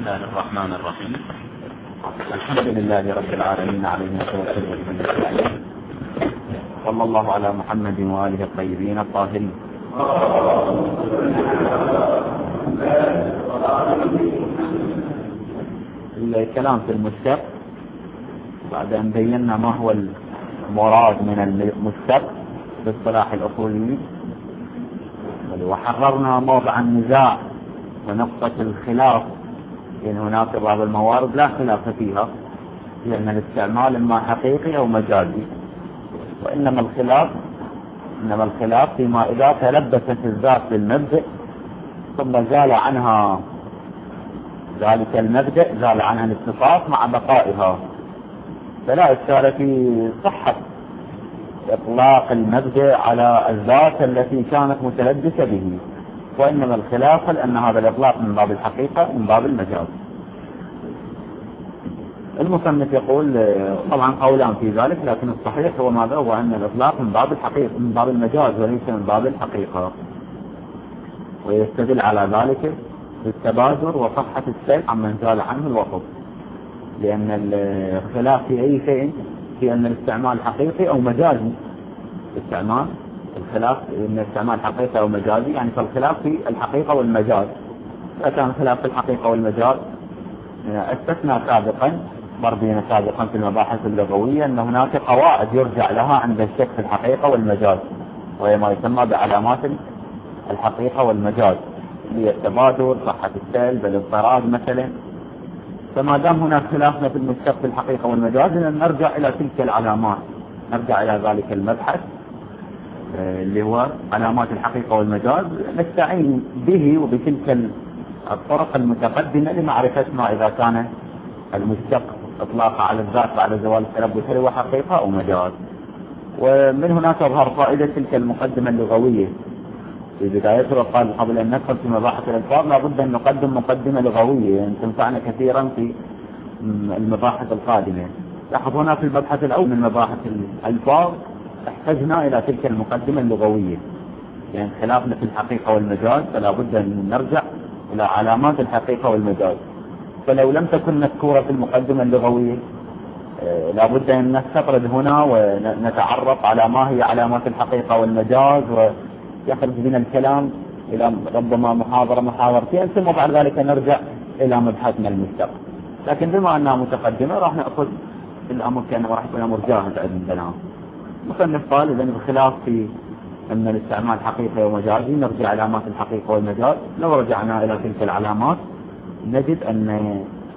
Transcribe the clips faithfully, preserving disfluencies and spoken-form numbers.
الله الرحمن الرحيم. الحمد لله رب العالمين عليه نتوكل ونستعين. صلى الله على محمد وآله الطيبين الطاهرين. الكلام في المشتق بعد أن بينا ما هو المراد من المشتق باصطلاح الأصوليين، وحررنا موضع النزاع ونقطة الخلاف، لأن هناك بعض الموارد لا خلاف فيها، لأن الاستعمال إما حقيقي أو مجازي، وإنما الخلاف إنما الخلاف فيما إذا تلبست الذات بالمبدأ ثم زال عنها ذلك المبدأ، زال عنها الاتصاف مع بقائها، فلا إشكال في صحة إطلاق المبدأ على الذات التي كانت متلبسة به، وإنما الخلاف لأن هذا الإطلاق من باب الحقيقة من باب المجاز. المصنف يقول طبعا قولان في ذلك، لكن الصحيح هو ماذا؟ هو أن الإطلاق من باب الحقيقة من باب المجاز وليس من باب الحقيقة، ويستدل على ذلك بالتبادر وصحة السيل عمن زال عنه الوصف، لأن الخلاف في أي شيء في أن الاستعمال حقيقي أو مجازي. الاستعمال الخلاف ان الاستعمال حقيقي او مجازي، يعني فالخلاف في الحقيقة والمجاز. إذا كان الخلاف في الحقيقة والمجاز استثنى سابقا مربينا سابقا في المباحث اللغوية أن هناك قواعد يرجع لها عند الشك في الحقيقة والمجاز، وهي ما يسمى بعلامات الحقيقة والمجاز، هي التبادر، صحة السلب، الاضطراد مثلا. فما دام هناك خلافنا في المشتق في الحقيقة والمجاز نرجع إلى تلك العلامات، نرجع إلى ذلك المبحث اللي هو علامات الحقيقة والمجاز، نستعين به وبتلك الطرق المتقدمة لمعرفة ما إذا كان المشتق إطلاق على الذات بعد زوال التلبس هو حقيقة أو مجاز. ومن هنا تظهر فائدة تلك المقدمة اللغوية في بدايتها. وقال قبل أن ندخل في مباحث الألفاظ لابد أن نقدم مقدمة لغوية يعني تنفعنا كثيرا في المباحث القادمة. لاحظ هنا في المبحث الأول من مباحث الألفاظ احتجنا إلى تلك المقدمة اللغوية، يعني خلافنا في الحقيقة والمجاز فلا بد أن نرجع إلى علامات الحقيقة والمجاز. فلو لم تكن مذكورة في المقدمة اللغوية لا بد أن نستطرد هنا ونتعرف على ما هي علامات الحقيقة والمجاز، ويخرج بنا الكلام إلى ربما محاضرة محاضرتين، ثم بعد ذلك نرجع إلى مبحثنا المشتق. لكن بما أنها متقدمة راح نأخذ الأمر كأنه راح يكون أمر جاهز عندنا. مصنف قال إذن الخلاف في أن الاستعمال حقيقي ومجازي، نرجع علامات الحقيقة والمجاز. لو رجعنا إلى تلك العلامات نجد أن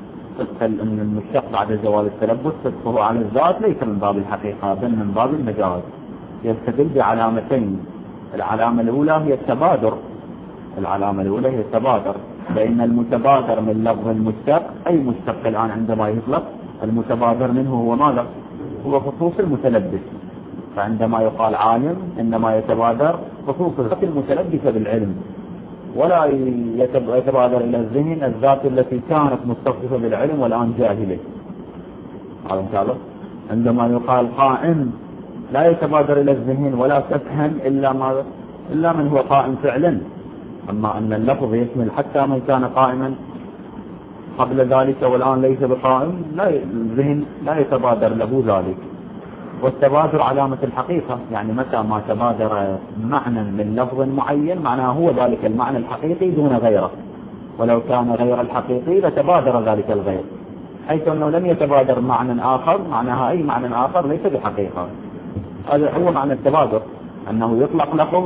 أن المشتق بعد زوال التلبس صدقه على الذات ليس من باب الحقيقة بل من باب المجاز. يستدل بعلامتين، العلامة الأولى هي التبادر، العلامة الأولى هي التبادر، فإن المتبادر من لفظ المشتق أي مشتق الآن عندما يطلق المتبادر منه هو ماذا؟ هو خصوص المتلبس. فعندما يقال عالم إنما يتبادر خصوص الذات المتلبسة بالعلم، ولا يتبادر إلى الذهن الذات التي كانت متصفة بالعلم والآن جاهلة. هذا إن شاء الله. عندما يقال قائم لا يتبادر إلى الذهن ولا تفهم إلا ما إلا من هو قائم فعلا، أما أن اللفظ يشمل حتى من كان قائما قبل ذلك والآن ليس بقائم، لا الذهن لا يتبادر له ذلك. والتبادر علامة الحقيقة، يعني متى ما تبادر معنى من لفظ معين معناه هو ذلك المعنى الحقيقي دون غيره، ولو كان غير الحقيقي لتبادر ذلك الغير، حيث أنه لم يتبادر معنى آخر معناها أي معنى آخر ليس بحقيقة. هذا هو معنى التبادر، أنه يطلق لفظ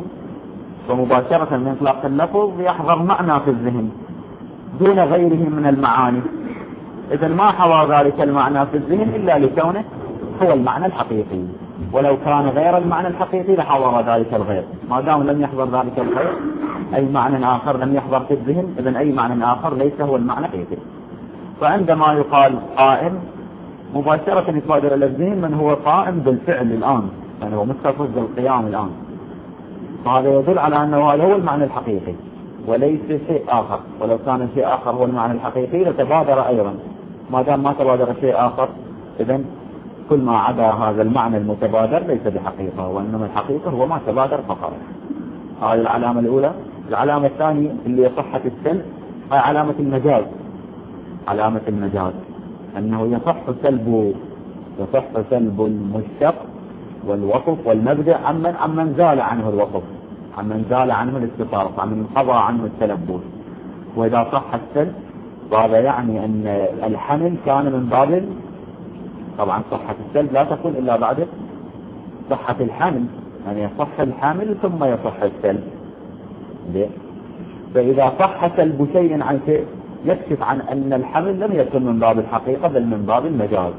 ومباشرة من إطلاق اللفظ يحضر معنى في الذهن دون غيره من المعاني. إذن ما حوى ذلك المعنى في الذهن إلا لكونه هو المعنى الحقيقي، ولو كان غير المعنى الحقيقي لحضر ذلك الغير. ما دام لم يحضر ذلك الغير أي معنى آخر لم يحضر في الذهن، إذن أي معنى آخر ليس هو المعنى الحقيقي. فعندما يقال قائم مباشرة يتبادر إلى الذهن من هو قائم بالفعل الآن، يعني هو متصف بالقيام الآن، فهذا يدل على أنه هذا هو المعنى الحقيقي وليس شيء آخر. ولو كان شيء آخر هو المعنى الحقيقي لتبادر أيضا. ما دام ما تبادر شيء آخر إذن كل ما عدا هذا المعنى المتبادر ليس بحقيقة، وإنما الحقيقة هو ما تبادر فقط. هذه العلامة الأولى. العلامة الثانية اللي هي صحة السلب هي علامة المجاز. علامة المجاز، أنه يصح سلب يصح سلب المشتق والوصف والمبدأ عمن عمن زال عنه الوصف، عمن زال عنه الاتصاف، عمن قضى عنه التلبس. وإذا صح السلب هذا يعني أن الحمل كان من باب، طبعا صحة السلب لا تكون إلا بعد صحة الحمل، يعني يصح الحمل ثم يصح السلب. فإذا صح سلب شيء عن شيء يكشف عن أن الحمل لم يكن من باب الحقيقة بل من باب المجاز.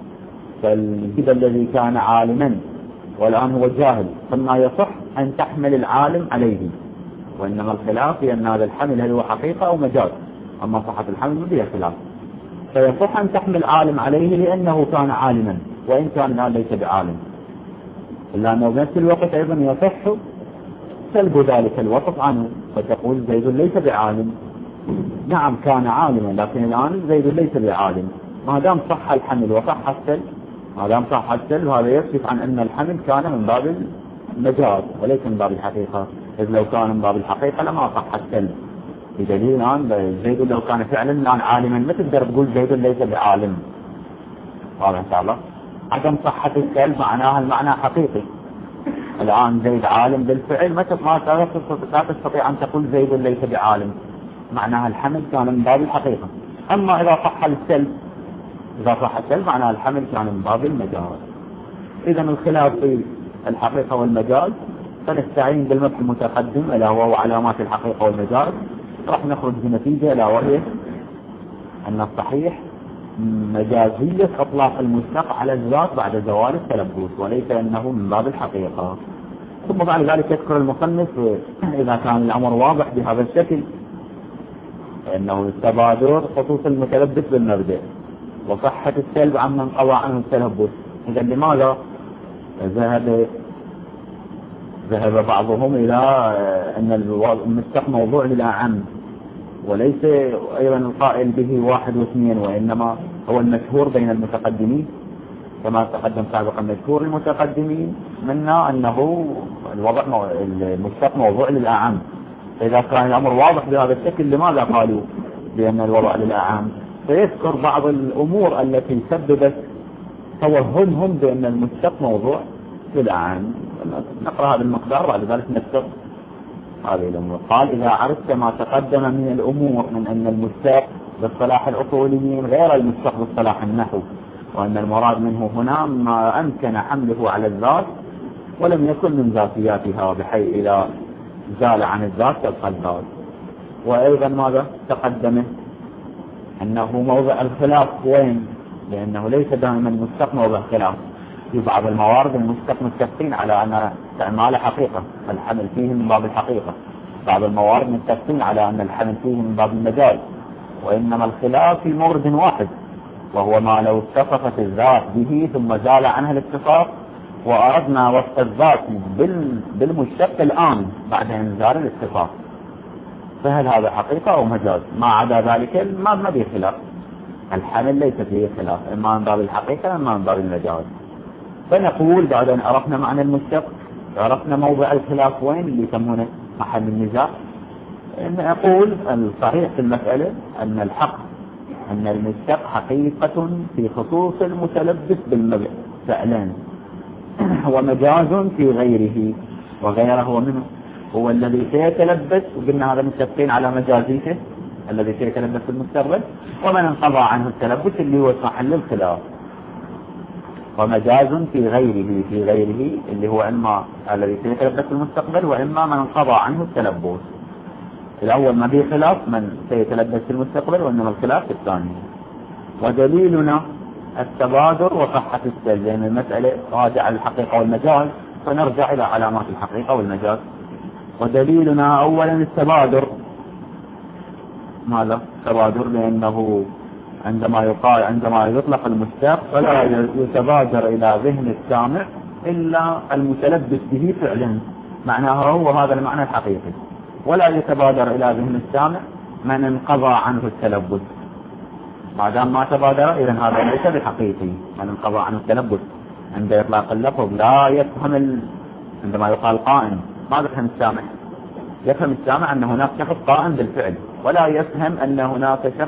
فالجد الذي كان عالما والآن هو جاهل، ثم يصح أن تحمل العالم عليه، وإنما الخلاف في أن هذا الحمل هل هو حقيقة أو مجاز، أما صحة الحمل فيها خلاف. فيصح أن تحمل عالم عليه لأنه كان عالما وإن كان الآن ليس بعالم، إلا أنه بنفس الوقت أيضا يصح سلب ذلك الوصف عنه، فتقول زيد ليس بعالم، نعم كان عالما لكن الآن زيد ليس بعالم. ما دام صح الحمل وصح السلب، ما دام صح السلب هذا يكشف عن أن الحمل كان من باب المجاز وليس من باب الحقيقة، إذ لو كان من باب الحقيقة لما صح السلب. بدليل الآن زيد لو كان فعلا الآن عالما ما تقدر تقول زيد ليس بعالم. هذا إن شاء الله عدم صحة السلب معناها المعنى حقيقي. الآن زيد عالم بالفعل، ما لا تستطيع أن تقول زيد ليس بعالم، معناها الحمل كان من باب الحقيقة. أما إذا صح السلب، إذا صح السلب معناها الحمل كان من باب المجاز. إذا الخلاف في الحقيقة والمجاز فنستعين بالمبحث المتقدم ألا وهو علامات الحقيقة والمجاز، راح نخرج بنتيجة ألا وهي أن الصحيح مجازية إطلاق المشتق على الذات بعد زوال التلبس، وليس أنه من باب الحقيقة. ثم بعد ذلك يذكر المصنف إذا كان الأمر واضح بهذا الشكل أنه التبادر خصوص المتلبس بالمبدأ وصحة السلب عمن قضى عنه التلبس. إذا لماذا ذهب ذهب بعضهم إلى أن المشتق موضوع للأعم، وليس أيضا القائل به واحد واثنين، وإنما هو المشهور بين المتقدمين كما تقدم سابقا. مشهور المتقدمين منا أنه الوضع المشتق موضوع للأعم. إذا كان الأمر واضح بهذا الشكل لماذا قالوا بأن الوضع للأعم؟ فيذكر بعض الأمور التي سببت توهمهم بأن المشتق موضوع للأعم. نقرأ هذا المقدار بعد ذلك نذكر هذه الأمور. قال إذا عرفت ما تقدم من الأمور من أن المشتق بالصلاح الأصوليين غير المشتق بالصلاح النحو، وأن المراد منه هنا ما أمكن حمله على الذات ولم يكن من ذاتياتها بحيث إذا زال عن الذات تبقى الذات. وأيضا ماذا تقدمه أنه موضع الخلاف وين، لأنه ليس دائما المشتق موضع خلاف. في بعض الموارد المشتق متفقين على أن استعمال حقيقة الحمل فيه من باب الحقيقة، بعض الموارد متفقين على أن الحمل فيه من باب المجاز، وإنما الخلاف في مورد واحد وهو ما لو اتصفت الذات به ثم زال عنها الاتصاف وأردنا وصف الذات بالمشتق الآن بعد انزال الاتصاف، فهل هذا حقيقة أو مجاز؟ ما عدا ذلك ما ما به خلاف، الحمل ليس فيه خلاف، إما من باب الحقيقة إما من باب المجاز. فنقول بعد أن عرفنا معنى المشتق، عرفنا موضع الخلاف وين اللي يسمونه محل النزاع، نقول الصحيح في المسألة أن الحق أن المشتق حقيقة في خصوص المتلبس بالمبدأ فعلا، ومجاز في غيره، وغيره منه هو الذي سيتلبس، وقلنا هذا متفقين على مجازيته الذي سيتلبس في المستقبل، ومن انقضى عنه التلبس اللي هو محل الخلاف. ومجاز في غيره في غيره اللي هو إما الذي سيتلبس في المستقبل وإما من انقضى عنه التلبس. الأول ما به خلاف من سيتلبس في المستقبل، وإنما الخلاف في الثاني. ودليلنا التبادر وصحة السلب، لأن المسألة راجعة للحقيقة والمجاز، فنرجع إلى علامات الحقيقة والمجاز. ودليلنا أولا التبادر. ماذا التبادر؟ لأنه عندما يقال عندما يطلق المشتق فلا يتبادر إلى ذهن السامع إلا المتلبس به فعلا، معناها هو هذا المعنى الحقيقي، ولا يتبادر إلى ذهن السامع من انقضى عنه التلبس. ما دام ما تبادر إذا هذا ليس بحقيقي، من انقضى عنه التلبس. عند إطلاق اللفظ لا يفهم ال... عندما يقال قائم ماذا يفهم السامع؟ يفهم السامع أن هناك شخص قائم بالفعل، ولا يفهم أن هناك شخص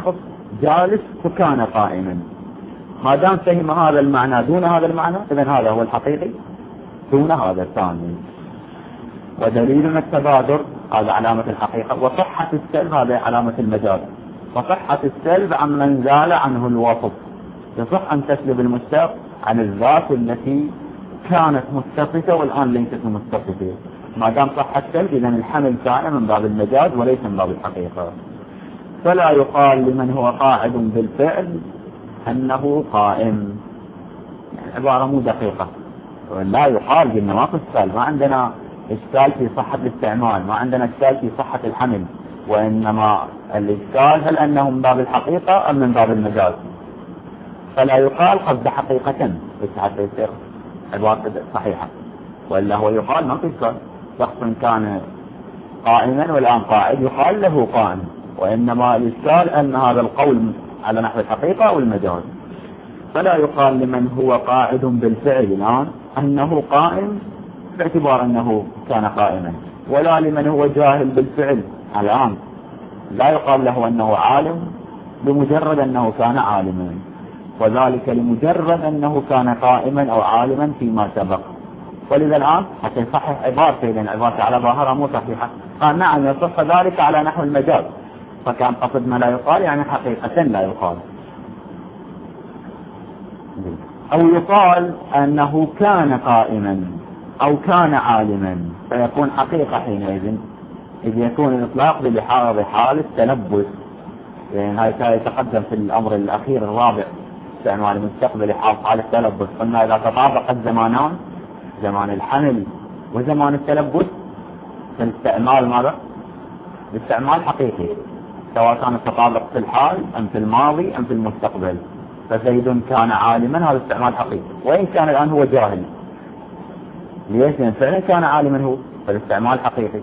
جالس وكان قائما. ما دام فهم هذا المعنى دون هذا المعنى إذن هذا هو الحقيقي دون هذا الثاني. ودليل التبادر هذا علامة الحقيقة، وصحة السلب هذا علامة المجاز. وصحة السلب عمن زال عنه الوصف، يصح أن تسلب المشتق عن الذات التي كانت متصفة والآن ليست متصفة. ما دام صح السلب إذن الحمل كان من باب المجاز وليس من باب الحقيقة. فلا يقال لمن هو قاعد بالفعل أنه قائم، يعني عبارة مو دقيقة. لا يقال بالنواقص السلب، ما عندنا إشكال في صحة الاستعمال، ما عندنا إشكال في صحة الحمل، وإنما الإشكال هل أنه من باب الحقيقة أم من باب المجاز. فلا يقال قصد حقيقة حتى يصير عبارة صحيحة، وإلا هو يقال ما في إشكال. شخص كان قائما والآن قاعد يقال له قائم، وإنما الإشكال أن هذا القول على نحو الحقيقة أو المجاز. فلا يقال لمن هو قاعد بالفعل الآن أنه قائم باعتبار أنه كان قائما، ولا لمن هو جاهل بالفعل الآن لا يقال له أنه عالم بمجرد أنه كان عالما، وذلك لمجرد أنه كان قائما أو عالما فيما سبق. ولذا الآن حتى يصحح عبارته، لأن عبارته على ظاهرها مو صحيحة، قال نعم يصح ذلك على نحو المجاز، فكان قصد ما لا يقال يعني حقيقة لا يقال. أو يقال أنه كان قائما أو كان عالما فيكون حقيقة حينئذ، إذ يكون الإطلاق بحال حال التلبس، لأن يعني هذا يتقدم في الأمر الأخير الرابع استعمال المستقبل حال التلبس. قلنا إذا تطابق الزمانان زمان الحمل وزمان التلبس فالاستعمال ماذا؟ الاستعمال حقيقي، سواء كان التطابق في الحال أم في الماضي أم في المستقبل. فزيد كان عالما هذا استعمال حقيقي، وإن كان الآن هو جاهل. ليش؟ لأن فعلا كان عالما هو، فالاستعمال حقيقي.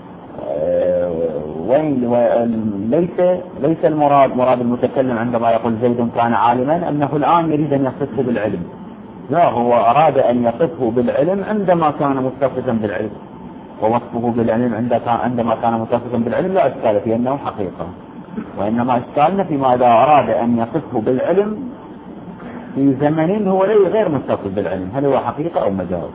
وين ليس ليس المراد مراد المتكلم عندما يقول زيد كان عالما أنه الآن يريد أن يصفه بالعلم، لا، هو أراد أن يصفه بالعلم عندما كان متصفا بالعلم، ووصفه بالعلم عندما كان متصفا بالعلم لا إشكال في أنه حقيقة. وإنما إشكالنا فيما إذا أراد أن يصفه بالعلم في زمن هو غير متصف بالعلم، هل هو حقيقة أو مجاز؟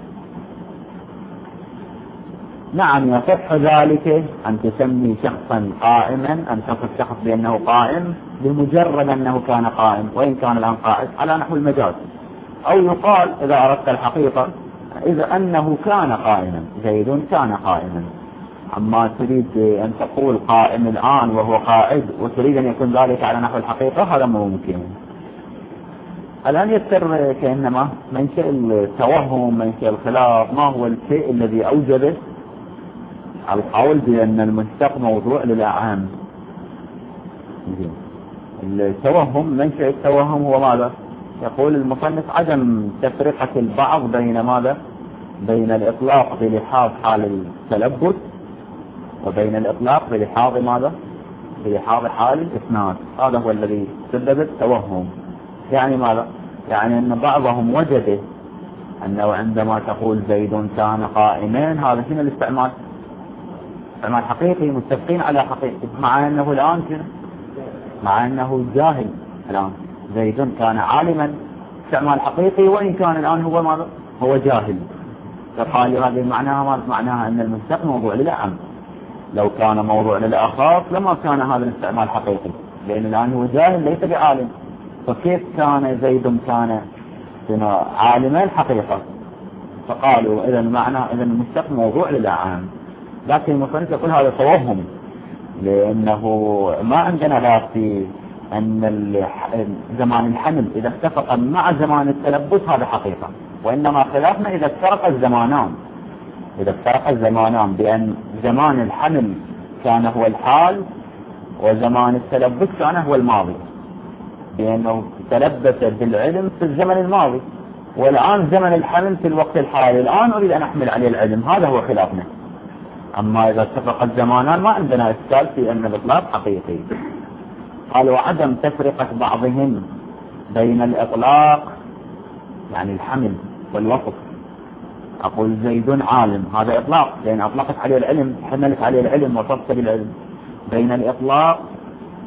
نعم يصح ذلك أن تسمي شخصا قائما، أن تصف شخص بأنه قائم بمجرد أنه كان قائم وإن كان الآن قائد على نحو المجاز. أو يقال إذا أردت الحقيقة إذا أنه كان قائما، زيد كان قائما. أما تريد أن تقول قائم الآن وهو قائد وتريد أن يكون ذلك على نحو الحقيقة هذا مو ممكن. الآن يصير كأنما منشأ التوهم منشأ الخلاف ما هو الشيء الذي أوجبه القول بأن المشتق موضوع للأعهام. التوهم منشأ التوهم هو ماذا؟ يقول المصنف عدم تفرقة البعض بين ماذا؟ بين الإطلاق بلحاظ حال التلبس وبين الإطلاق بلحاظ ماذا؟ بلحاظ حال الإسناد. هذا هو الذي سبب التوهم. يعني ماذا؟ يعني أن بعضهم وجد أنه عندما تقول زيد كان قائمين هذا شنو الاستعمال؟ استعمال حقيقي، متفقين على حقيقي، مع أنه الآن كنا مع أنه جاهل. الآن زيد كان عالما استعمال حقيقي وإن كان الآن هو ماذا؟ هو جاهل. فقال هذه معناها معناها أن المشتق موضوع للأعم، لو كان موضوع للأخاص لما كان هذا الاستعمال حقيقي، لأن الآن هو جاهل ليس بعالم. فكيف كان زيد كان عالما حقيقة؟ فقالوا إذا المعنى إذا المشتق موضوع للأعم. لكن المصنف يقول هذا توهم، لأنه ما عندنا لا في أن زمان الحمل إذا اتفق مع زمان التلبس هذا حقيقة، وإنما خلافنا إذا افترق الزمانان إذا افترق الزمانان بأن زمان الحمل كان هو الحال وزمان التلبس كان هو الماضي، بأنه تلبس بالعلم في الزمن الماضي والآن زمن الحمل في الوقت الحالي، الآن أريد أن أحمل عليه العلم. هذا هو خلافنا. أما إذا اتفق الزمانان ما عندنا إشكال في أن الإطلاق حقيقي. قال وعدم تفرقة بعضهم بين الإطلاق يعني الحمل والوصف. أقول زيد عالم هذا إطلاق لأن أطلقت عليه العلم، حملت عليه العلم وصفت بالعلم. بين الإطلاق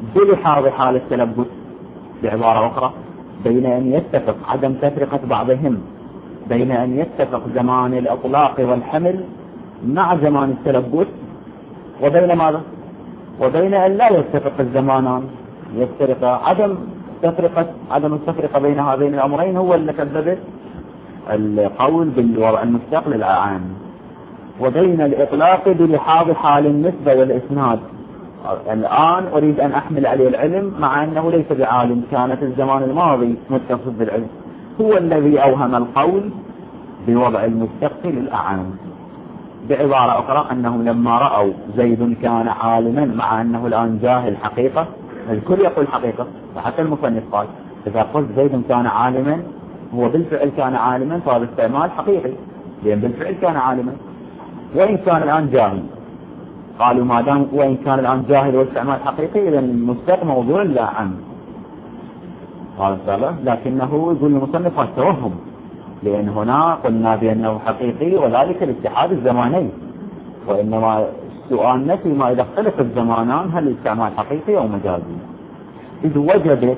بلحاظ حال التلبس. بعبارة أخرى، بين أن يتفق عدم تفرقة بعضهم، بين أن يتفق زمان الإطلاق والحمل مع زمان التلبس، وبين ماذا؟ وبين أن لا يتفق الزمانان، يفترق. عدم تفرقة عدم التفرقة بين هذين الأمرين هو اللي سبب القول بالوضع المشتق للأعان. وبين الإطلاق بلحاظ حال النسبة والإسناد. الآن أريد أن أحمل عليه العلم مع أنه ليس بعالم، كان في الزمان الماضي متصف بالعلم، هو الذي أوهم القول بوضع المشتق للأعان. بعبارة أخرى، أنهم لما رأوا زيد كان عالما مع أنه الآن جاهل حقيقة، الكل يقول حقيقة، وحتى المصنف قال إذا قلت زيد كان عالما هو بالفعل كان عالما، فهذا استعمال حقيقي، لأن بالفعل كان عالما. وإن كان الآن جاهل، قالوا ما دام وإن كان الآن جاهل واستعمال حقيقي، إذا المشتق موضوع لا عن هذا سبب. لكنه يقول المصنف التوهم، لأن هنا قلنا بأنه حقيقي وذلك الاتحاد الزماني، وإنما السؤال نفي ما إذا اختلف الزمانان هل الاستعمال حقيقي أو مجازي. إذ وجد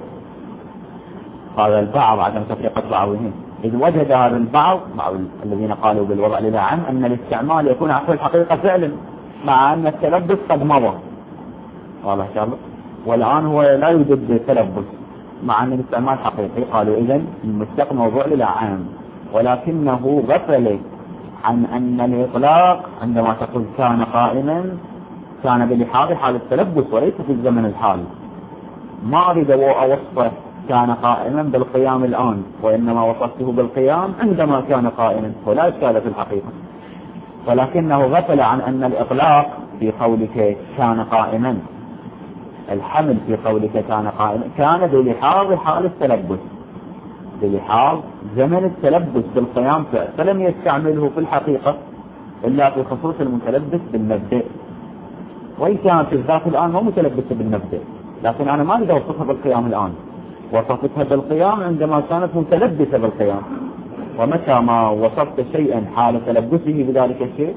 هذا البعض عدم تفرقة بعضهم، إذ وجد هذا البعض بعض الذين قالوا بالوضع للا عن أن الاستعمال يكون عقب الحقيقة فعلا، مع أن التلبس قد مضى، واضح شاء الله، والآن هو لا يوجد تلبس مع أن الاستعمال حقيقي. قالوا إذن المشتق موضوع للا عن، ولكنه غفل عن أن الإطلاق عندما تقول كان قائما كان بلحاظ حال التلبس وليس في الزمن الحالي. ما أريد أوصفه كان قائما بالقيام الآن، وإنما وصفته بالقيام عندما كان قائما، ولا إشكال في الحقيقة. ولكنه غفل عن أن الإطلاق في قولك كان قائما، الحمل في قولك كان قائما، كان بلحاظ حال التلبس، بلحاظ زمن التلبس بالقيام، فلم يستعمله في الحقيقة إلا في خصوص المتلبس بالمبدأ. وإن كانت الذات الآن مو متلبسة بالمبدأ، لكن أنا ما أريد أوصفها بالقيام الآن، وصفتها بالقيام عندما كانت متلبسة بالقيام. ومتى ما وصفت شيئا حال تلبسه بذلك الشيء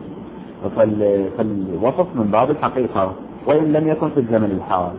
فالوصف من باب الحقيقة، وإن لم يكن في الزمن الحال،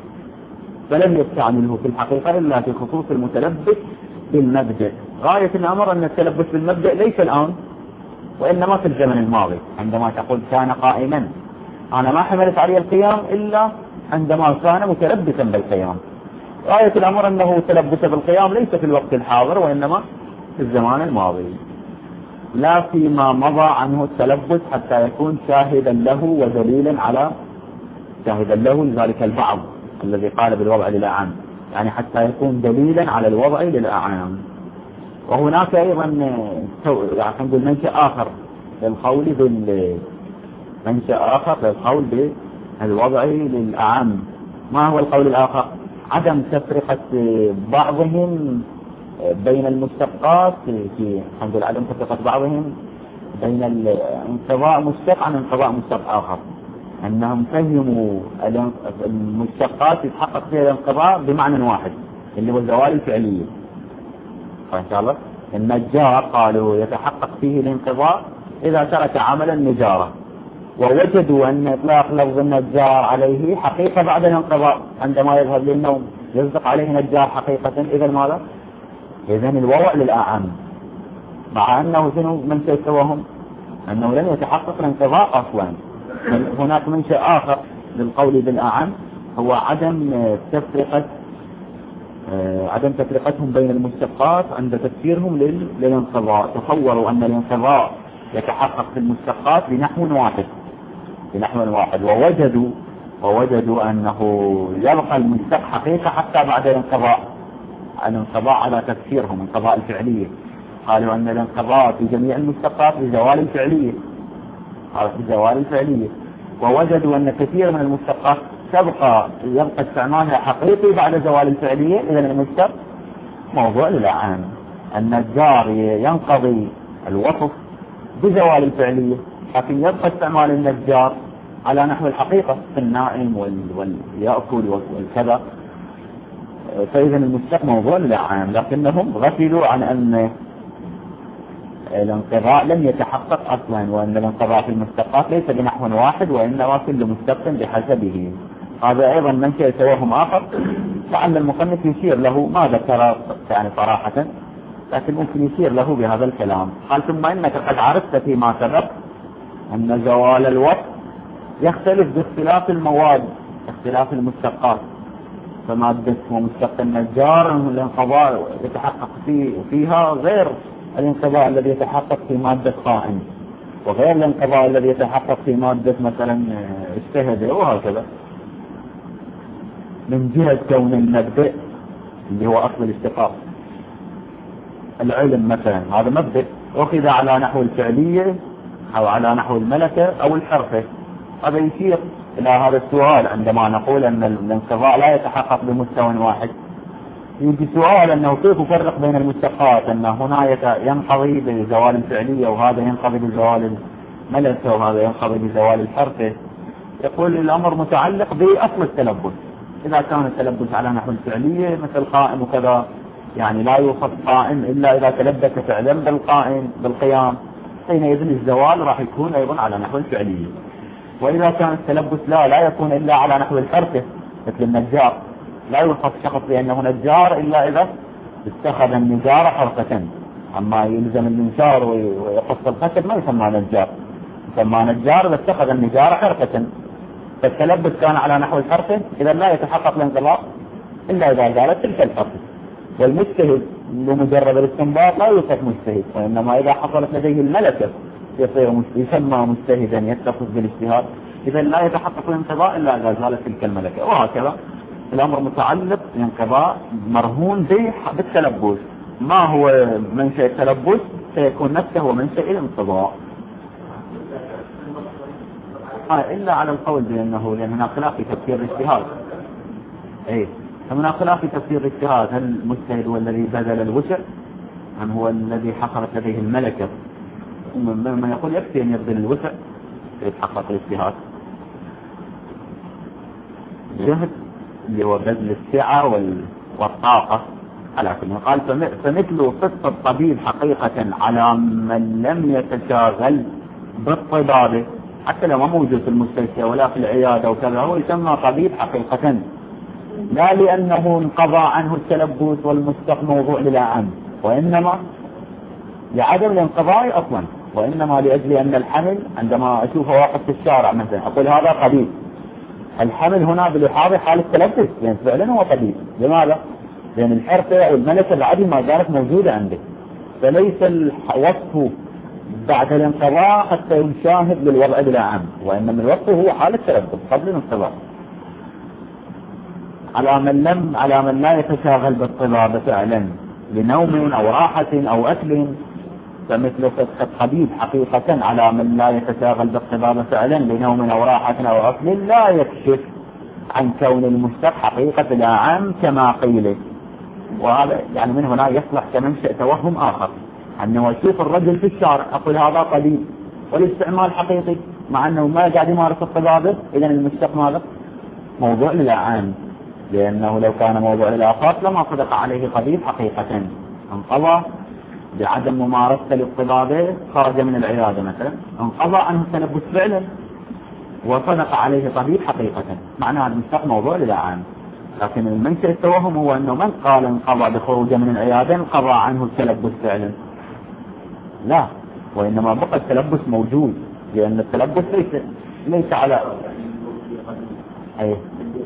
فلم يستعمله في الحقيقة إلا في خصوص المتلبس بالمبدأ. غاية الأمر أن التلبس بالمبدأ ليس الآن، وإنما في الزمن الماضي. عندما تقول كان قائما، أنا ما حملت عليه القيام إلا عندما كان متلبسا بالقيام. غاية الأمر أنه تلبس بالقيام ليس في الوقت الحاضر، وإنما في الزمان الماضي، لا فيما مضى عنه التلبس حتى يكون شاهدا له ودليلا على شاهدا له لذلك البعض الذي قال بالوضع للأعان، يعني حتى يكون دليلا على الوضع للأعان. وهناك أيضا يعني نقول منشأ آخر للقول بال منشأ آخر للقول بالوضع للأعان. ما هو القول الآخر؟ عدم تفرقة بعضهم بين المشتقات، في نقول عدم تفرقة بعضهم بين الانقضاء مشتق عن انقضاء مشتق آخر، أنهم فهموا المشتقات يتحقق فيها الانقضاء بمعنى واحد اللي هو الزوال الفعلية. فإن شاء الله النجار قالوا يتحقق فيه الانقضاء إذا ترك عمل النجارة، ووجدوا أن إطلاق لفظ النجار عليه حقيقة بعد الانقضاء عندما يذهب للنوم يصدق عليه نجار حقيقة. إذا ماذا؟ إذا الوضع للأعم، مع أنه شنو من سيتوهم أنه لن يتحقق الانقضاء أصلا. هناك منشأ آخر للقول بالأعم هو عدم تفرقة عدم تفرقتهم بين المشتقات عند تفسيرهم للانقضاء. تصوروا أن الانقضاء يتحقق في المشتقات بنحو واحد بنحو واحد ووجدوا ووجدوا أنه يبقى المشتق حقيقة حتى بعد الانقضاء الانقضاء على تفسيرهم انقضاء الفعلية. قالوا أن الانقضاء في جميع المشتقات بزوال الفعلية بزوال الفعلية ووجدوا أن كثير من المشتقات تبقى يبقى استعمالها حقيقي بعد زوال الفعلية. إذا المشتق موضوع للأعان. النجار ينقضي الوصف بزوال الفعلية، لكن يبقى استعمال النجار على نحو الحقيقة في النائم واليأكل والكذا. فإذا المشتق موضوع للأعان، لكنهم غفلوا عن أن الانقضاء لم يتحقق أصلا، وأن الانقضاء في المشتقات ليس بنحو واحد، وإنما كل مشتق بحسبه. هذا أيضا منشأ توهم آخر، لعل المصنف يشير له، ما ذكر يعني صراحة لكن ممكن يشير له بهذا الكلام. قال ثم إنك قد عرفت فيما سبق أن زوال الوصف يختلف باختلاف المواد، اختلاف المشتقات، فمادة ومشتق النجار الانقضاء يتحقق فيه فيها غير الانقضاء الذي يتحقق في مادة قائم، وغير الانقضاء الذي يتحقق في مادة مثلا اجتهد، وهكذا. من جهة كون المبدأ اللي هو أصل الاشتقاق، العلم مثلا هذا مبدأ أخذ على نحو الفعلية أو على نحو الملكة أو الحرفة. هذا يشير إلى هذا السؤال عندما نقول أن الانقضاء لا يتحقق بمستوى واحد. يجي سؤال أنه كيف يفرق بين المشتقات، أن هنا ينقضي بزوال الفعلية وهذا ينقضي بزوال الملكة وهذا ينقضي بزوال الحرفة. يقول الأمر متعلق بأصل التلبس. إذا كان التلبس على نحو الفعلية مثل قائم وكذا، يعني لا يوصف قائم إلا إذا تلبس فعلا بالقائم بالقيام، حينئذ الزوال راح يكون أيضا على نحو الفعلية. وإذا كان التلبس لا لا يكون إلا على نحو الحرفة مثل النجار، لا يوصف شخص بأنه نجار إلا إذا اتخذ النجار حرفة. أما يلزم النجار ويقص الخشب ما يسمى نجار، يسمى نجار إذا اتخذ النجار حرفة. فالتلبس كان على نحو الحرفة، إذا لا يتحقق الانقضاء إلا إذا زالت تلك الحرفة. والمجتهد بمجرد الاستنباط لا يوصف مجتهد، وإنما إذا حصلت لديه الملكة يصير يسمى مجتهدا يتصف بالاجتهاد. إذا لا يتحقق الانقضاء إلا إذا زالت تلك الملكة. وهكذا الأمر متعلق بانقضاء مرهون بالتلبس. ما هو منشأ التلبس سيكون نفسه هو منشأ الانقضاء. آه إلا على القول بأنه لأن هناك خلاف في تفسير الاجتهاد. إيه هناك خلاف في تفسير الاجتهاد، هل المجتهد هو الذي بذل الوسع أم هو الذي حصلت لديه الملكة؟ من يقول يكفي أن يبذل الوسع يتحقق الاجتهاد. جهد اللي هو بذل السعة والطاقة على كل. قال فمثل قصة الطبيب حقيقة على من لم يتشاغل بالطبابة، حتى لو ما موجود في المستشفى ولا في العيادة وكذا، هو يسمى طبيب حقيقة، لا لأنه انقضى عنه التلبس والمشتق موضوع للعام، وإنما لعدم الانقضاء أصلا، وإنما لأجل أن الحمل عندما أشوفه واقف في الشارع مثلا أقول هذا طبيب. الحمل هنا بالإحاضة حال التلبس، لأن فعلا هو طبيب. لماذا؟ لأن الحرفة والملكة العدل ما زالت موجودة عنده، فليس الوصف بعد الانقضاء حتى يشاهد للوضع بلا عام، وإنما الوصف هو حال التلبس قبل الانقضاء. على من لم على من لا يتشاغل بالطبابة فعلا لنوم أو راحة أو أكل، فمثل قصة الطبيب حقيقة على من لا يتشاغل بالطبابة فعلا لنوم أو راحة أو أكل لا يكشف عن كون المشتق حقيقة لا عام كما قيل. وهذا يعني من هنا يصلح كمنشأ توهم آخر، أنه يشوف الرجل في الشارع أقول هذا طبيب والاستعمال حقيقي مع أنه ما قاعد يمارس الطبابة، إذن المشتق ماذا؟ موضوع للعام، لأنه لو كان موضوع للآفات لما صدق عليه طبيب حقيقة، انقضى بعدم ممارسة للطبابة خرج من العيادة مثلا، انقضى عنه التلبس فعلا وصدق عليه طبيب حقيقة، معنى هذا المشتق موضوع للعام. لكن المنشأ التوهم هو أنه من قال انقضى بخروجه من العيادة انقضى عنه التلبس فعلا، لا، وإنما بقى التلبس موجود، لأن التلبس ليس ليس على أيه.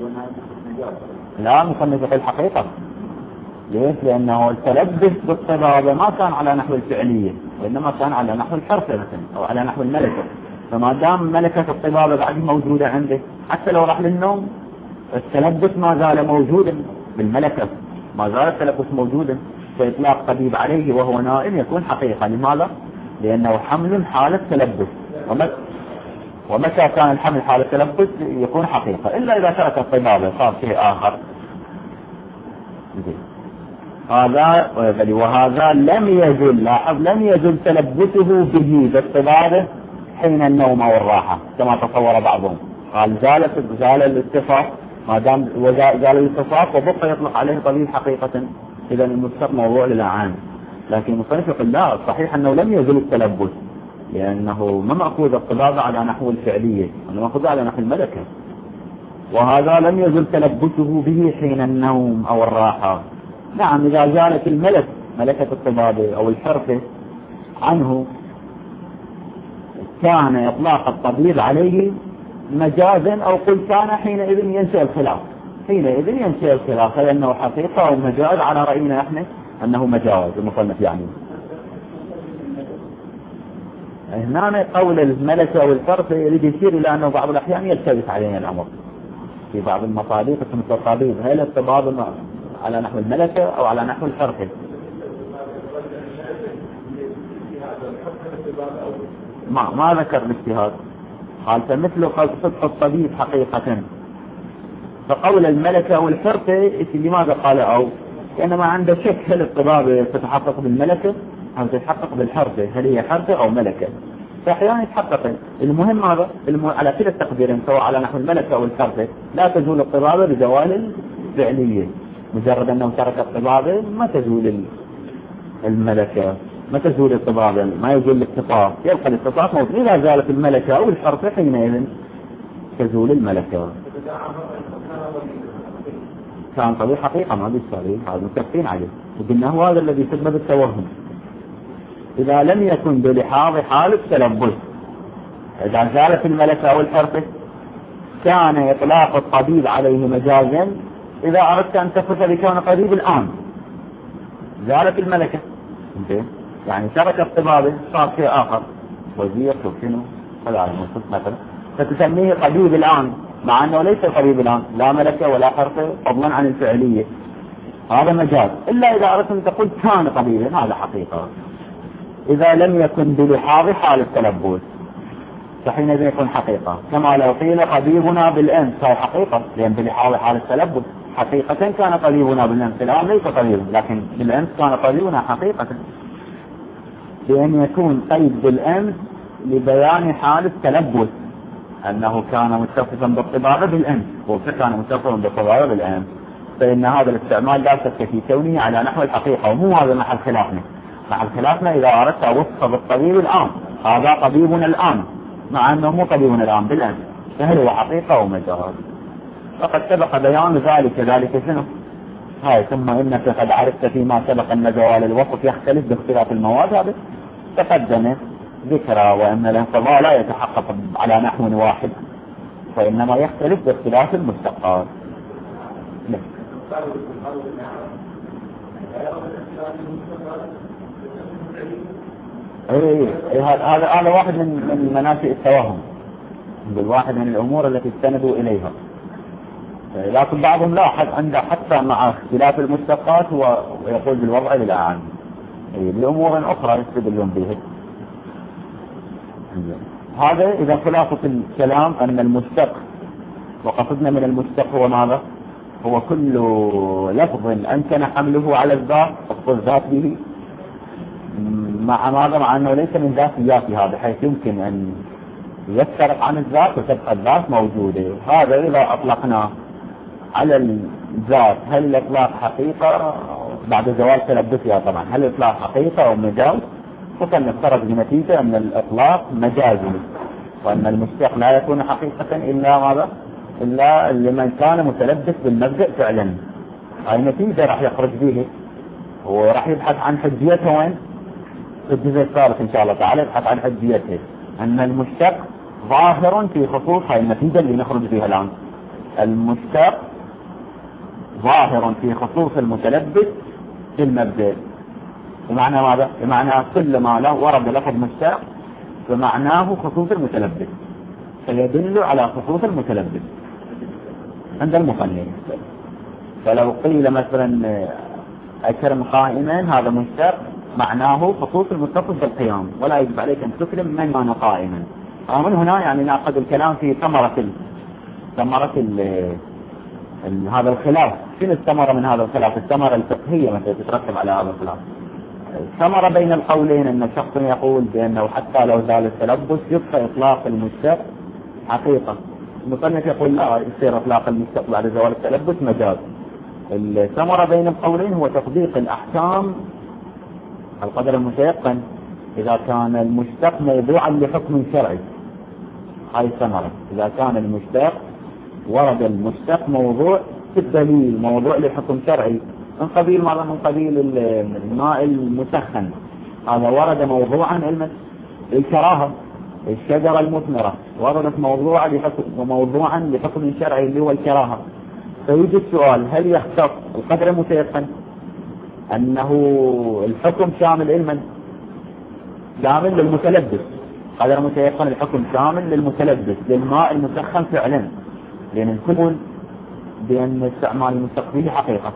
لا مصنف في الحقيقة. ليش؟ لأنه التلبس بالطبابة ما كان على نحو الفعلية، وإنما كان على نحو الحرفة مثلا أو على نحو الملكة. فما دام ملكة الطبابة بعد موجودة عنده حتى لو راح للنوم التلبس ما زال موجودا بالملكة، ما زال التلبس موجودا، فإطلاق طبيب عليه وهو نائم يكون حقيقة. لماذا؟ لأنه حمل حالة تلبس، ومتى كان الحمل حالة تلبس يكون حقيقة، إلا إذا ترك الطبابة صار شيء آخر. هذا وهذا لم يزل، لاحظ لم يزل تلبسه به بالطبابة حين النوم أو الراحة كما تصور بعضهم. قال زالت زال الاتفاق، ما دام زال الاتفاق وبقى يطلق عليه طبيب حقيقة، إذا المشتق موضوع للعام. لكن المصنف يقول لا، صحيح أنه لم يزل التلبس، لأنه ما مأخوذ الطبابة على نحو الفعلية، أنه مأخوذ على نحو الملكة. وهذا لم يزل تلبسه به حين النوم أو الراحة. نعم إذا زالت الملك ملكة الطبابة أو الحرفة عنه كان إطلاق الطبيب عليه مجازا، أو قل كان حينئذ ينشأ الخلاف، حينئذ ينشأ الخلاف هل أنه حقيقة أو مجاز؟ على رأينا احنا أنه مجاز المصنف يعني. هنا قول الملكة والحرفة يريد يشير إلى أنه بعض الأحيان يلتبس علينا الأمر في بعض المصادق مثل الطبيب، هل الطباب على نحو الملكة أو على نحو الحرفة؟ ما ما ذكر الاجتهاد، قال فمثل صدق الطبيب حقيقة. فقول الملكة والحرفة لماذا قال أو؟ لأنما عنده شك هل الطباب تتحقق بالملكة أو تتحقق بالحرفة، هل هي حرفة أو ملكة؟ فأحيانا يتحقق. المهم هذا الم... على كلا التقديرين سواء على نحو الملكة أو الحرفة لا تزول الطبابة بزوال الفعلية، مجرد أنه ترك الطبابة ما تزول الملكة، ما تزول الطبابة، ما يزول الاتصاف، يبقى الاتصاف موجود. إذا زالت الملكة أو الحرفة حينئذ تزول الملكة. كان طبيب حقيقة ما بالصريح، هذا متفقين عليه، وقلنا هذا الذي سبب التوهم. إذا لم يكن بلحاظ حال التلبس، إذا زالت الملكة أو الحرفة كان إطلاق الطبيب عليه مجازا. إذا أردت أن تفرق بكون طبيب الآن زالت الملكة يعني ترك الطبابة صار شيء آخر، وزير شنو هذا مثلا، فتسميه طبيب الآن مع أنه ليس طبيب الآن، لا ملكة ولا حرفة فضلا عن الفعلية، هذا مجاز. إلا إذا أردت أن تقول كان طبيبا هذا حقيقة. إذا لم يكن بلحاظ حال التلبس فحينئذ يكون حقيقة، كما لو قيل طبيبنا بالأمس فهو حقيقة، لأن بلحاظ حال التلبس حقيقة كان طبيبنا بالأمس، الآن ليس طبيب لكن بالأمس كان طبيبنا حقيقة، لأن يكون قيد بالأمس لبيان حال التلبس أنه كان متصفا بالطبابة بالأمس وكان متصفا بالطبابة بالأمس، فإن هذا الاستعمال لا شك في كونه على نحو الحقيقة، ومو هذا محل خلافنا. محل خلافنا إذا أردت أوصف بالطبيب الآن هذا طبيبنا الآن مع أنه مو طبيبنا الآن بالأمس، فهل هو حقيقة أو مجاز؟ فقد سبق بيان ذلك. ذلك شنو؟ هاي ثم إنك قد عرفت فيما سبق أن جوال الوصف يختلف باختلاف المواد، هذا تقدم ذكرى، وأن الانقضاء لا يتحقق على نحو واحد وإنما يختلف باختلاف المشتقات. اي هذا هذا واحد من من منافع التوهم، بالواحد من الأمور التي استندوا إليها. لكن بعضهم لاحظ عنده حتى مع اختلاف المشتقات ويقول بالوضع للأعان بأمور أخرى يستدلون بها. هذا إذا خلاصة الكلام أن المشتق، وقصدنا من المشتق هو ماذا؟ هو كل لفظ أمكن حمله على الذات الذات به مع ماذا؟ مع أنه ليس من ذاتياتها بحيث يمكن أن يفترق عن الذات وتبقى الذات موجودة. هذا إذا أطلقنا على الذات هل الإطلاق حقيقة بعد زوال تلبسها؟ طبعا هل الإطلاق حقيقة أو مجاز؟ وكان نفترض بنتيجة أن الإطلاق مجازي، وأن المشتق لا يكون حقيقة إلا ماذا؟ إلا لمن كان متلبس بالمبدأ فعلا. هاي نتيجة راح يخرج به وراح يبحث عن حجيته وين؟ في الجزء الثالث إن شاء الله تعالى يبحث عن حجيته، أن المشتق ظاهر في خصوص هاي النتيجة اللي نخرج بها الآن. المشتق ظاهر في خصوص المتلبس في المبدأ. بمعنى ماذا؟ بمعنى كل ما له ورد لفظ مشتق فمعناه خصوص المتلبس، فيدل على خصوص المتلبس عند المصنف. فلو قيل مثلا أكرم قائما هذا مشتق معناه خصوص المتصف بالقيام، ولا يجب عليك أن تكرم من كان قائما. ومن هنا يعني نأخذ الكلام في ثمرة ال... ثمرة ال... ال... هذا الخلاف. شنو الثمرة من هذا الخلاف؟ الثمرة الفقهية مثلا تترتب على هذا الخلاف. الثمرة بين القولين أن شخص يقول بأنه حتى لو زال التلبس يبقى إطلاق المشتق حقيقة، المصنف يقول لا يصير إطلاق المشتق بعد زوال التلبس مجاز. الثمرة بين القولين هو تطبيق الأحكام القدر المتيقن إذا كان المشتق موضوعا لحكم شرعي. هاي الثمرة، إذا كان المشتق ورد المشتق موضوع في الدليل، موضوع لحكم شرعي من قبيل ماذا؟ من قبيل الماء المسخن، هذا ورد موضوعا الكراهة. الشجرة المثمرة وردت موضوعا لحكم موضوعا لحكم شرعي اللي هو الكراهة. فيوجد سؤال: هل يختص القدر المتيقن أنه الحكم شامل علما شامل للمتلبس؟ قدر متيقن الحكم شامل للمتلبس للماء المسخن فعلا، لأن الكل بأن استعمال المستقبلي حقيقة،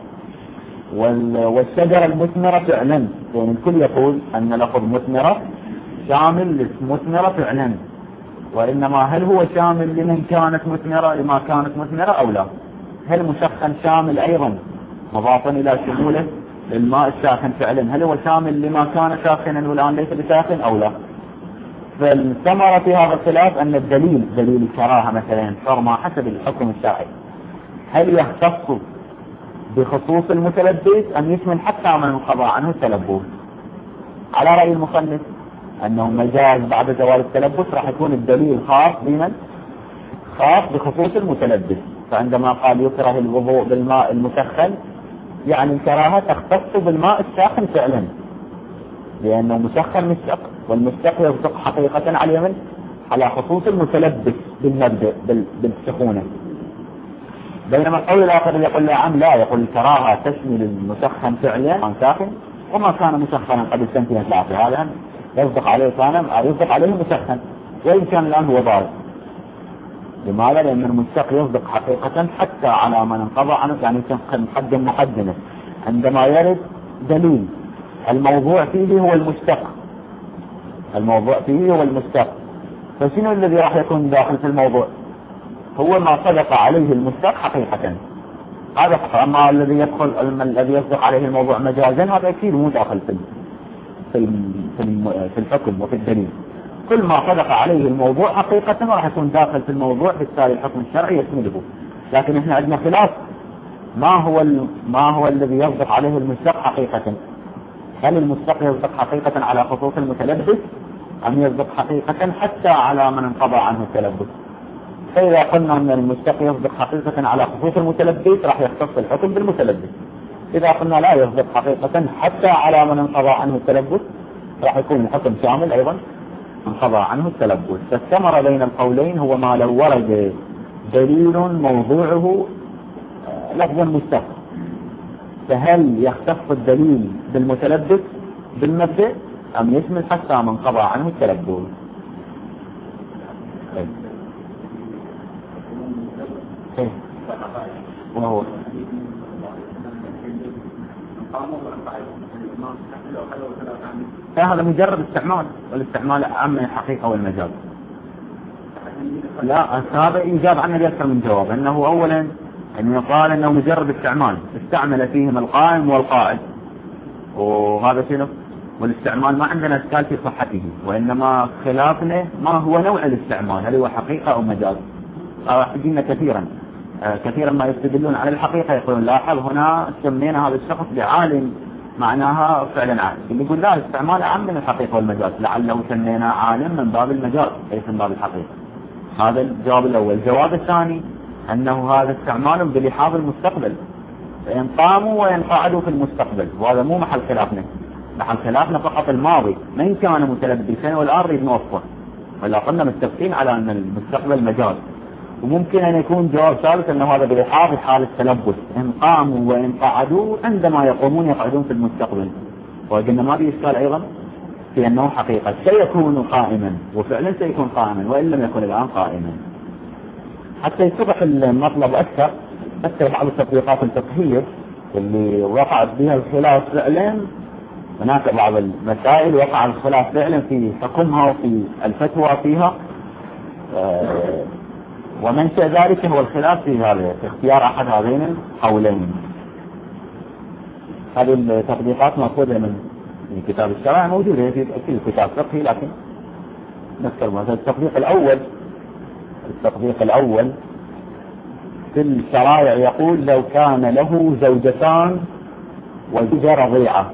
والشجرة المثمرة فعلا، لأن الكل يقول أن لفظ مثمرة شامل مثمرة فعلا، وإنما هل هو شامل لمن كانت مثمرة لما كانت مثمرة أو لا؟ هل مسخن شامل أيضا مضافا إلى شموله الماء الساخن فعلا، هل هو شامل لما كان ساخنا والآن ليس بساخن أو لا؟ فالثمرة في هذا الخلاف أن الدليل دليل الكراهة مثلا حرمة حسب الحكم الشرعي، هل يختص بخصوص المتلبس أم يشمل حتى من انقضى عنه التلبس؟ على رأي المصنف أنه مجاز بعد زوال التلبس راح يكون الدليل خاص بمن؟ خاص بخصوص المتلبس. فعندما قال يكره الوضوء بالماء المسخن يعني الكراهة تختص بالماء الساخن فعلا، لأنه مسخن مشتق، والمشتق يصدق حقيقة على من؟ على خصوص المتلبس بالمبدأ بالسخونة. بينما القول الآخر يقول لا عم لا، يقول الكراهة تشمل المسخن فعلا عن ساخن، وما كان مسخنا قبل سنتين ثلاثة هذا يصدق عليه كان يصدق عليه مسخن، وإن كان الآن هو ضارب. لماذا؟ لأن المشتق يصدق حقيقة حتى على من انقضى عنه، يعني نقدم مقدمة عندما يرد دليل الموضوع فيه هو المشتق، الموضوع فيه هو المشتق، فشنو الذي راح يكون داخل في الموضوع؟ هو ما صدق عليه المشتق حقيقة، هذا فقط. أما الذي يدخل الذي يصدق عليه الموضوع مجازا هذا أكيد مو داخل في في في الحكم وفي الدليل. كل ما صدق عليه الموضوع حقيقة راح يكون داخل في الموضوع، بالتالي الحكم الشرعي يشمله. لكن احنا عندنا خلاف، ما هو ما هو الذي يصدق عليه المشتق حقيقة؟ هل المشتق يصدق حقيقة على خصوص المتلبس أم يصدق حقيقة حتى على من انقضى عنه التلبس؟ فإذا قلنا أن المشتق يصدق حقيقة على خصوص المتلبس راح يختص الحكم بالمتلبس. إذا قلنا لا يصدق حقيقة حتى على من انقضى عنه التلبس راح يكون الحكم شامل أيضا انقضى عنه التلبس. فالثمرة بين القولين هو ما لو ورد دليل موضوعه لفظا مشتق، فهل يختص الدليل بالمتلبس بالمبدأ أم يشمل حتى من قضى عنه التلبس؟ ايه وهو فهذا مجرد استعمال، والاستعمال أعم من الحقيقة والمجاز. لا هذا يجاب عنه بأكثر من جواب، أنه أولا أن يقال أنه مجرد استعمال استعمل فيهم القائم والقائد، وهذا شنو؟ والاستعمال ما عندنا اشكال في صحته، وإنما خلافنا ما هو نوع الاستعمال، هل هو حقيقة أو مجاز. حجينا كثيرا آه كثيرا ما يستدلون على الحقيقة، يقولون لاحظ هنا سمينا هذا الشخص بعالم معناها فعلا عالم، اللي يقول لا استعمال أعم من الحقيقة والمجاز، لعله سمينا عالم من باب المجاز ليس من باب الحقيقة. هذا الجواب الأول. الجواب الثاني أنه هذا استعمال بلحاظ المستقبل، فإن قاموا وإن قعدوا في المستقبل، وهذا مو محل خلافنا، محل خلافنا فقط الماضي من كان متلبسا والآن نريد نوصفه، ولا قلنا متفقين على أن المستقبل مجاز. وممكن أن يكون جواب ثالث أنه هذا بلحاظ حال التلبس، إن قاموا وإن قعدوا عندما يقومون يقعدون في المستقبل، وقلنا ما في إشكال أيضا في أنه حقيقة سيكون قائما، وفعلا سيكون قائما وإن لم يكن الآن قائما. حتى يتضح المطلب أكثر أكثر بعض التطبيقات الفقهية اللي وقعت بها الخلاف فعلا، هناك بعض المسائل وقع الخلاف فعلا في حكمها وفي الفتوى فيها، آه ومنشأ ذلك هو الخلاف في هذا في اختيار أحد هذين القولين. هذه التطبيقات مأخوذة من كتاب الشرع، موجودة في كل كتاب فقهي، لكن نذكر مثلا التطبيق الأول. التطبيق الأول في الشرائع يقول لو كان له زوجتان وزوجة رضيعة،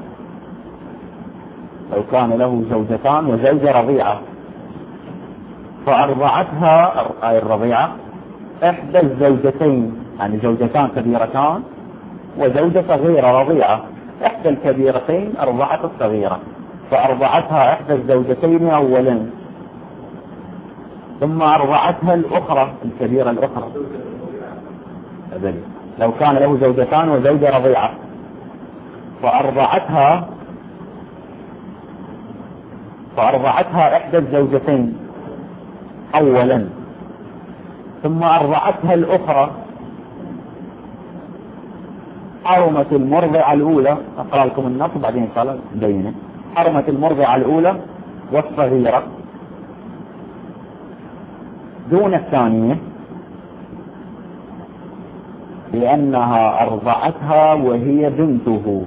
لو كان له زوجتان وزوجة رضيعة فأرضعتها أي الرضيعة إحدى الزوجتين، يعني زوجتان كبيرتان وزوجة صغيرة رضيعة، إحدى الكبيرتين أرضعت الصغيرة، فأرضعتها إحدى الزوجتين أولا، ثم أرضعتها الأخرى الكبيرة الأخرى. لو كان له زوجتان وزوجة رضيعة فأرضعتها فأرضعتها إحدى الزوجتين أولا، ثم أرضعتها الأخرى، حرمت المرضعة الأولى. أقرأ لكم النص بعدين إن شاء الله بينه. حرمت المرضعة الأولى والصغيرة دون الثانية لأنها أرضعتها وهي بنته.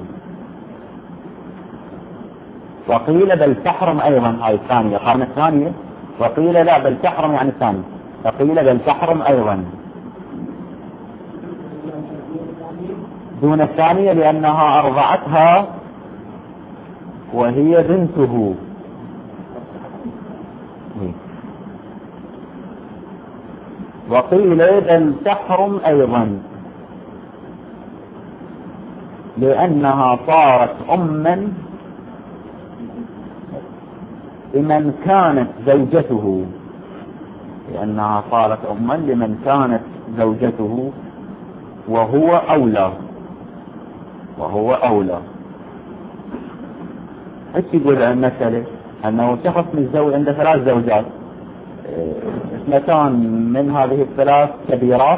وقيل بل تحرم أيضا، هاي الثانية قام الثانية، وقيل لا بل تحرم يعني الثانية، وقيل بل تحرم أيضا دون الثانية لأنها أرضعتها وهي بنته. وقيل بل تحرم أيضا لأنها صارت أما لمن كانت زوجته، لأنها صارت أما لمن كانت زوجته وهو أولى وهو أولى. ايش يقول عن المسألة؟ أنه شخص متزوج عنده ثلاث زوجات، اثنتان من هذه الثلاث كبيرات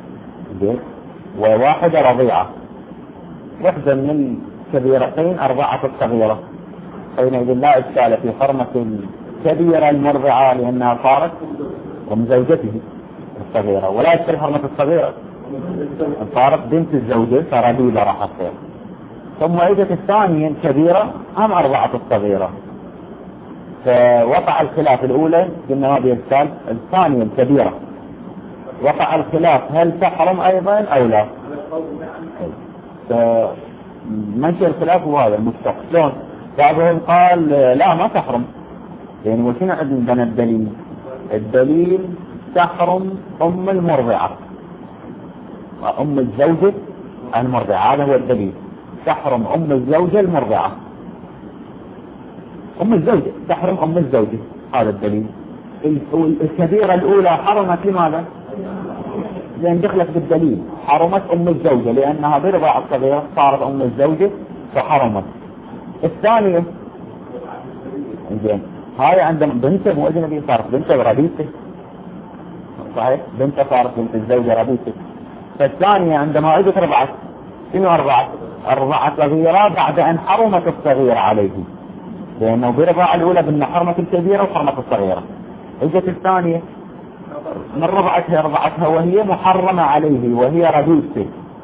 وواحدة رضيعة، واحدة من الكبيرتين أرضعت الصغيرة، حينئذ لا إشكال في حرمة الكبيرة المرضعة لأنها صارت أم زوجته الصغيرة، ولا إشكال حرمة الصغيرة صارت بنت الزوجة فربيبة راح تصير. ثم اجت الثانية الكبيرة هم أرضعت الصغيرة، فوقع الخلاف. الأولى قلنا هذه الثالث، الثانية الكبيرة وقع الخلاف هل تحرم أيضا أو لا. فمنشأ الخلاف هو هذا المشتق. شلون؟ بعضهم قال لا ما تحرم، يعني وشنو عندنا الدليل؟ الدليل تحرم أم المرضعة، أم الزوجة المرضعة، هذا هو الدليل. تحرم أم الزوجة المرضعة، أم الزوجة تحرم أم الزوجة، هذا الدليل. الكبيرة الأولى حرمت لماذا؟ لأن دخلت بالدليل، حرمت أم الزوجة لأنها برضع الصغيرة صارت أم الزوجة فحرمت. الثانية زين هاي عندما بنته مو أجنبية صارت بنته ربيته، صحيح؟ بنته صارت بنت الزوجة ربيته. فالثانية عندما اجت رضعت، شنو أرضعت؟ أرضعت صغيرة بعد أن حرمت الصغيرة عليه، لأنه برضع الأولى بأن حرمت الكبيرة وحرمت الصغيرة. اجت الثانية من رضعتها رضعتها وهي محرمة عليه وهي ربيته،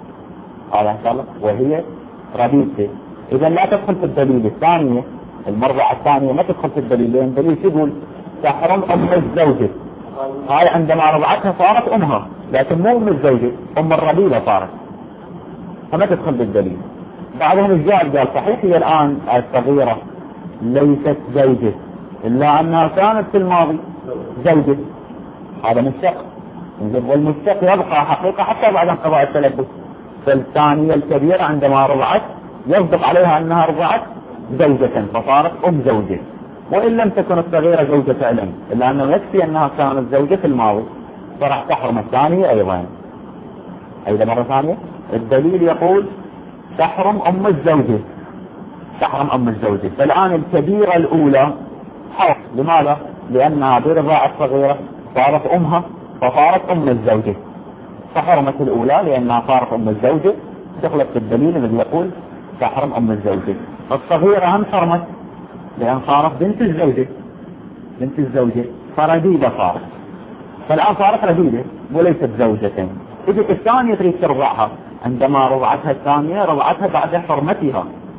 هذا إن شاء الله وهي ربيته. إذا لا تدخل في الدليل. الثانية المرضعة الثانية ما تدخل في الدليل، لأن الدليل يقول تحرم أم الزوجة، هاي عندما رضعتها صارت أمها، لكن مو أم الزوجة، أم الربيبة صارت، فما تدخل بالدليل. بعضهم الجاد قال صحيح هي الآن الصغيرة ليست زوجة إلا أنها كانت في الماضي زوجة، هذا مشتق، والمشتق يبقى حقيقة حتى بعد انقضاء التلبس. فالثانية الكبيرة عندما رضعت يصدق عليها أنها رضعت زوجة فصارت أم زوجة، وإن لم تكن الصغيرة زوجة فعلا، إلا أنه يكفي أنها كانت زوجة في الماضي، فراح تحرم الثانية أيضا. أيضا مرة ثانية الدليل يقول تحرم أم الزوجة، تحرم أم الزوجة. فالآن الكبيرة الأولى حرم، لماذا؟ لأنها برضاع الصغيرة صارت أمها فصارت أم الزوجة، فحرمت الأولى لأنها صارت أم الزوجة، دخلت في الدليل الذي يقول تحرم أم الزوجة. الصغيرة هم حرمت لأن صارت بنت الزوجة، بنت الزوجة فربيبة صارت، فالآن صارت ربيبة وليست زوجة. اجت الثانية تريد ترضعها، عندما رضعتها الثانية رضعتها بعد حرمتها،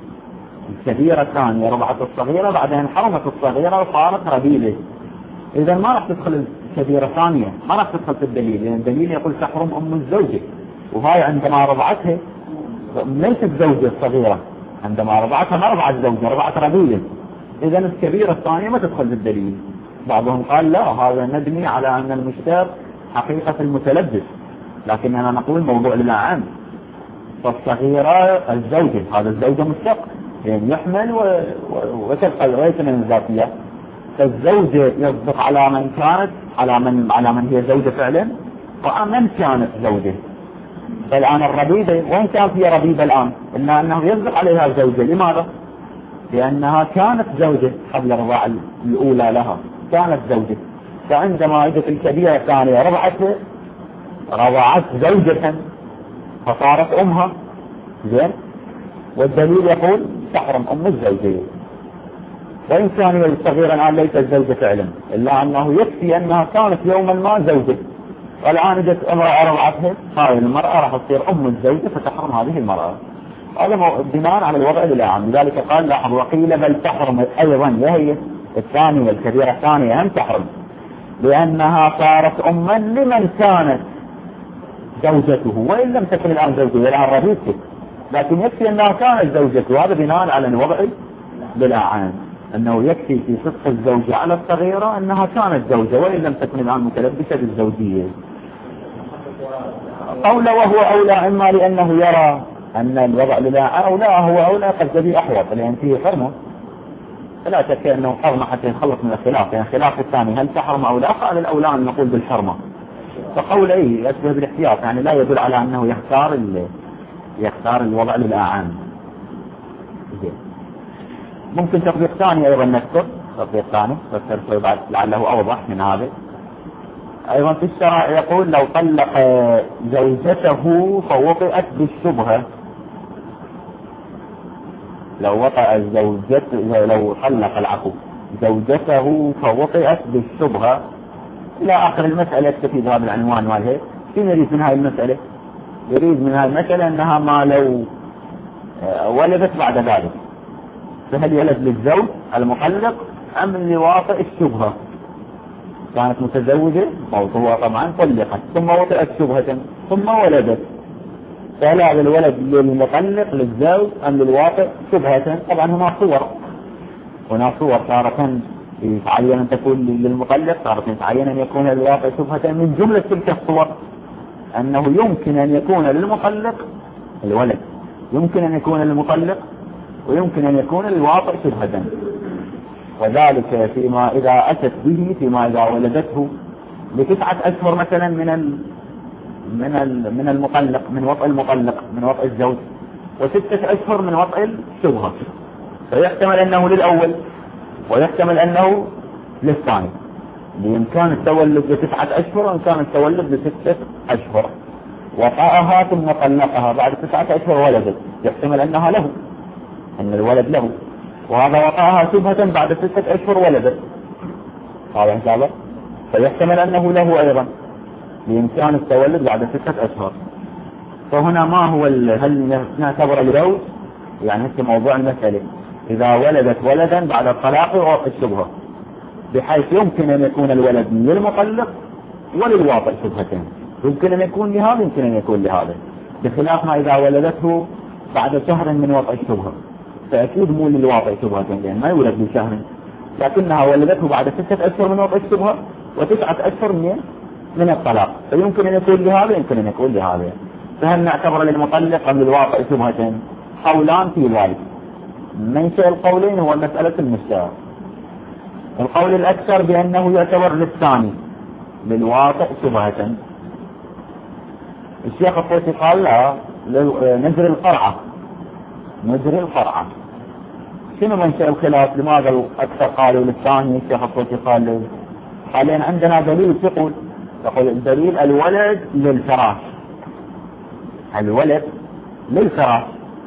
الكبيرة الثانية رضعت الصغيرة بعدين حرمت الصغيرة وصارت ربيبة. إذا ما راح تدخل الكبيرة الثانية، ما راح تدخل في الدليل، لأن الدليل يقول تحرم أم الزوجة، وهاي عندما رضعتها ليست زوجة الصغيرة، عندما رضعتها ما رضعت زوجة، رضعت ربيبة. إذا الكبيرة الثانية ما تدخل في الدليل. بعضهم قال لا، هذا نبني على أن المشتق حقيقة المتلبس، لكننا نقول موضوع للأعم. فالصغيرة الزوجة، هذا الزوجة مشتق يعني يحمل وتبقى ويتم الذاتية. فالزوجة يصدق على من كانت على من على من هي زوجة فعلا ومن كانت زوجة. فالآن الربيبة وين كانت هي ربيبة الآن؟ إلا أنه يصدق عليها زوجة. لماذا؟ لأنها كانت زوجة قبل الرضاعة الأولى لها، كانت زوجة. فعندما اجت الكبيرة الثانية رضعتها رضعت زوجة فصارت أمها. زين. والدليل يقول تحرم أم الزوجية. وإن كان الصغير الآن ليست زوجة فعلا، إلا أنه يكفي أنها كانت يوما ما زوجة، والآن جت امرأة رضعتها، هذه المرأة راح تصير أم الزوجة فتحرم هذه المرأة. هذا بناء على الوضع الأعم. لذلك قال لاحظ وقيل بل تحرم أيضا، وهي الثانية الكبيرة الثانية هم تحرم، لأنها صارت أما لمن كانت زوجته وإن لم تكن الآن زوجته الآن ربيبته، لكن يكفي أنها كانت زوجته. هذا بناء على الوضع بالأعان، أنه يكفي في صدق الزوجة على الصغيرة أنها كانت زوجة وإن لم تكن الآن متلبسة بالزوجية. أولى وهو أولى، إما لأنه يرى أن الوضع بالأعان أولى، هو أولى قد جدي أحوط لأن فيه حرمه، فلا شك أنه حرمه حتى يخلص من الخلاف. يعني الخلاف الثاني هل تحرم أو لا، قال الأولى أن نقول بالحرمة. فقول أيه يشبه بالاحتياط، يعني لا يدل على أنه يختار يختار الوضع للأعان. ممكن تطبيق ثاني أيضا نذكر، تطبيق ثاني فسر بعد لعله أوضح من هذا. أيضا في الشرع يقول لو طلق زوجته فوطئت بالشبهة، لو وطأ زوجته لو طلق العفو زوجته فوطئت بالشبهة إلى آخر المسألة. تفيد هذا العنوان مالها. شنو يريد من هذه المسألة؟ يريد من هذه المسألة أنها ما لو ولدت بعد ذلك، فهل يلد للزوج المطلق أم لواطئ الشبهة؟ كانت متزوجة موضوعة طبعا طلقت ثم وطئت شبهة ثم ولدت، فهل هذا الولد للمطلق للزوج أم للواطئ شبهة؟ طبعا هنا صور، هنا صور تارة يتعين أن تكون للمطلق، تارة يتعين أن يكون للواطئ شبهة. من جملة تلك الصور أنه يمكن أن يكون للمطلق الولد، يمكن أن يكون للمطلق ويمكن أن يكون للواطئ شبهة. وذلك فيما إذا أتت به فيما إذا ولدته لتسعة أشهر مثلا من ال من ال من المطلق من وطئ المطلق من وطئ الزوج، وستة أشهر من وطئ الشبهة، فيحتمل أنه للأول ويحتمل أنه للثاني، بإمكان التولد لتسعة أشهر وإمكان التولد لستة أشهر. وطأها ثم طلقها بعد تسعة أشهر ولدت، يحتمل أنها له، أن الولد له. وهذا وطأها شبهة بعد ستة أشهر ولدت، هذا إن شاء الله، فيحتمل أنه له أيضا بإمكان التولد بعد ستة أشهر. فهنا ما هو هل نعتبر الزوج يعني في موضوع المسألة إذا ولدت ولدا بعد الطلاق والشبهة، بحيث يمكن أن يكون الولد للمطلق وللواطئ شبهة، يمكن أن يكون لهذا يمكن أن يكون لهذا، بخلاف ما إذا ولدته بعد شهر من وطئ الشبهة، فأكيد مو للواطئ شبهة لأن ما يولد بشهر، لكنها ولدته بعد ستة أشهر من وطئ الشبهة وتسعة أشهر من من الطلاق، فيمكن أن يكون لهذا يمكن أن يكون لهذا. فهل نعتبر للمطلق أم للواطئ شبهة؟ قولان في ذلك. منشأ القولين هو مسألة المشتهر. القول الأكثر بأنه يعتبر للثاني للواطئ شبهة. الشيخ الطوسي قال لا نجري القرعة، نجري القرعة. شنو منشأ الخلاف؟ لماذا الأكثر قالوا للثاني؟ الشيخ الطوسي قال قال لأن عندنا دليل تقول تقول الدليل الولد للفراش، الولد للفراش.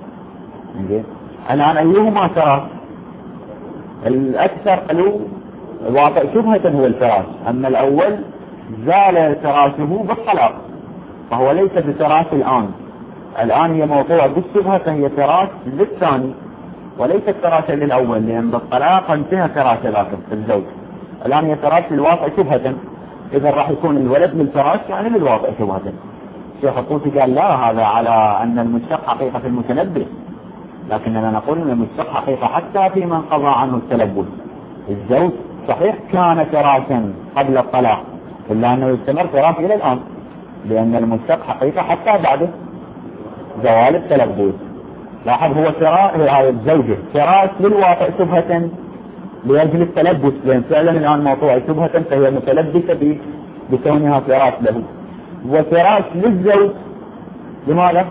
الآن أيهما فراش؟ الأكثر قالوا الواطئ شبهة هو الفراش، أما الأول زال فراشه بالطلاق، فهو ليس بفراش الآن، الآن هي موضوع بالشبهة، فهي فراش للثاني وليست فراشا للأول، لأن بالطلاق انتهى فراش ذاك الزوج، الآن هي فراش للواطئ شبهة، إذا راح يكون الولد للفراش يعني للواطئ شبهة. الشيخ الطوسي قال لا، هذا على أن المشتق حقيقة المتلبس، لكننا نقول أن المشتق حقيقة حتى في من قضى عنه التلبس. الزوج صحيح كان فراشا قبل الطلاق، إلا أنه يستمر فراغ إلى الآن، لأن المشتق حقيقة حتى بعد زوال التلبس. لاحظ هو فراغ الزوجة فراغ للواقع شبهة لأجل التلبس، لأن فعلا الآن موضوع شبهة فهي متلبسة بكونها فراغ له. وفراغ للزوج لماذا؟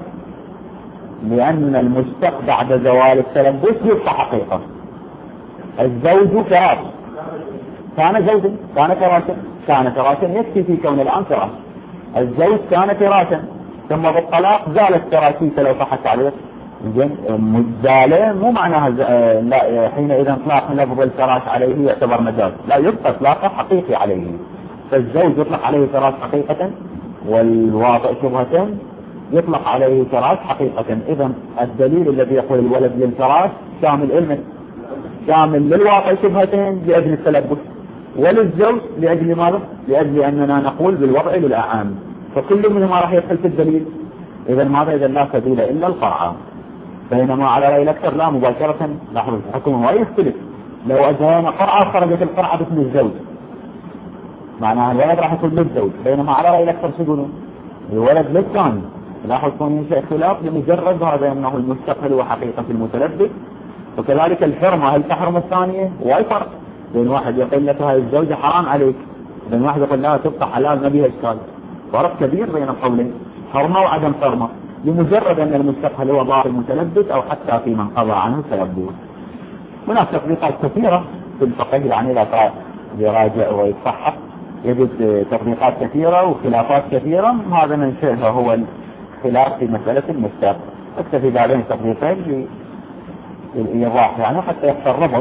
لأن المشتق بعد زوال التلبس يبقى حقيقة. الزوج فراغ، كان زوجا كان فراشا كان فراشا يكفي في كون الآن فراش. الزوج كان فراشا ثم بالطلاق زالت فراشيته لو صحت عليه. مزالة مو معناها لا حينئذ اطلاق لفظ الفراش عليه يعتبر مجاز، لا يبقى اطلاقه حقيقي عليه. فالزوج يطلق عليه فراش حقيقة، والواطئ شبهة يطلق عليه فراش حقيقة. إذا الدليل الذي يقول الولد للفراش شامل علما شامل للواقع شبهتين لأجل التلبس، وللزوج لأجل ماذا؟ لأجل أننا نقول بالوضع للأعام، فكل منهما راح يدخل في الدليل. إذا ماذا؟ إذا لا سبيل إلا القرعة. بينما على رأي الأكثر لا مباشرة. لاحظوا الحكم هو يختلف. لو أجرينا قرعة خرجت القرعة باسم الزوج معناها الولد راح يكون للزوج، بينما على رأي الأكثر شو يقولون؟ الولد للثاني. لاحظوا يكون ينشأ خلاف لمجرد هذا أنه المستقل وحقيقة المتلبس. وكذلك الحرمة هل تحرم الثانية؟ واي فرق بين واحد يقول لك هاي الزوجة حرام عليك، بين واحد يقول لها تبقى حلال ما بيها اشكال. فرق كبير بين القولين، حرمة وعدم حرمة، لمجرد ان المستقل هو ضار المتلبس او حتى في من قضى عنه التلبس. هناك تطبيقات كثيرة في الفقه، يعني اذا يراجع ويصحح يجد تطبيقات كثيرة وخلافات كثيرة. هذا من شيء هو الخلاف في مسألة المستقل. اكتفي بعدين تطبيقين الإيضاح يعني حتى يحصل ربط.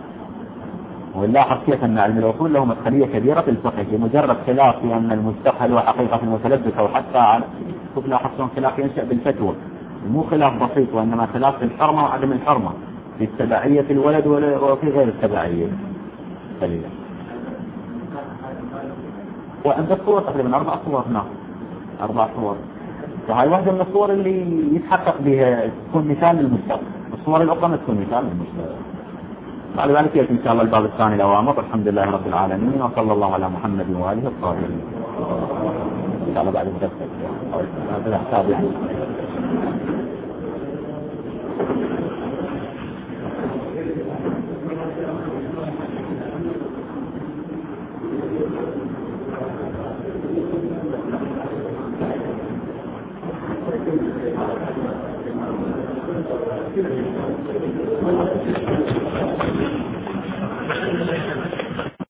ونلاحظ كيف أن علم الأصول له مدخلية كبيرة في الفقه، لمجرد خلاف في أن المستقل هو حقيقة المتلبس أو حتى على شوف لاحظتم خلاف ينشأ بالفتوى، مو خلاف بسيط، وإنما خلاف في الحرمة وعدم الحرمة، في التبعية في الولد وفي غير التبعية. قليلا. وعند الصور تقريبا أربع صور هنا أربع صور، وهي واحدة من الصور اللي يتحقق بها تكون مثال للمستقل. الصور الأخرى ما تكون مثال للمستقبل. بعد ذلك يأتي إن شاء الله الباب الثاني الأوامر. الحمد لله رب العالمين، وصلى الله على محمد وآله الطاهرين. إن شاء الله بعد الدرس هذا الحساب يعني. Thank you.